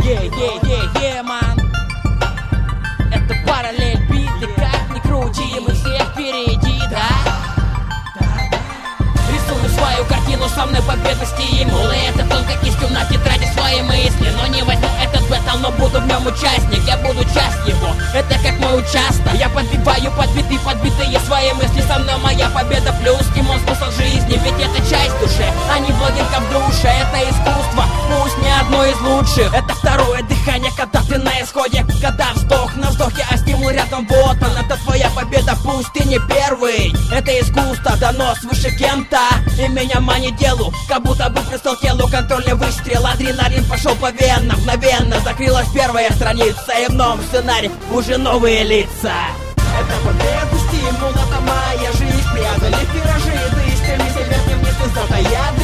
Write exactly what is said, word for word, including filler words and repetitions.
Е-е-е-е, ман. Это параллель бит, ты как ни крути, мы все впереди, да? Рисую свою картину, со мной победы стимулы. Это только кистью на тетради свои мысли. Но не возьму этот бэтл, но буду в нем участник. Я буду часть его, это как мой участок. Я подбиваю подбиты, подбитые свои мысли. Со мной моя победа плюс стимул, смысл жизни. Ведь это часть души, а не блогинка в душе. Это искусство, пусть не одно из лучших. Это второе дыхание, когда ты на исходе. Когда вздох на вздохе, а стимул рядом, вот он. Это твоя победа, пусть ты не первый. Это искусство дано свыше кем-то. И меня манит делу, как будто бы пристал телу. Контрольный выстрел, адреналин пошел по венам. Мгновенно закрылась первая страница, и в новом сценарии уже новые лица. Это победа, стимул, это моя жизнь. Преодолев виражи, ты стремись вверх, не вниз, ты золотая